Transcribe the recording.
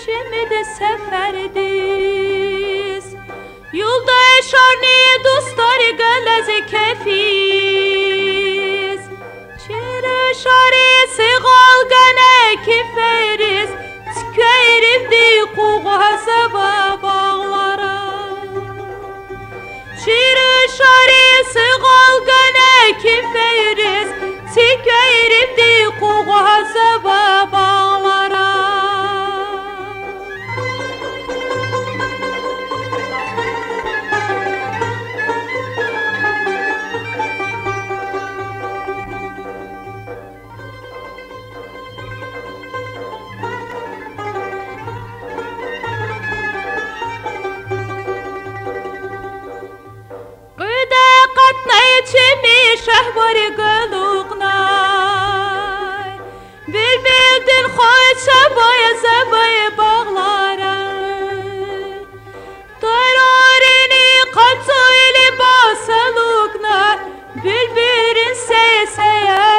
şimdi seferdiz. Yolda eşarni dostları gelezi kefiz. Çire şari sigal gene kiferiz. Tükeyrim di kuğa sebep bağlara. Çire şari sigal gene kiferiz. Tükeyrim di kuğa sebep bağlara. شهوار قلوقنای بلبل دل خود شبای زبای باغلاره دارارینی قطعی لباس لوقنا بلبلین سیسیه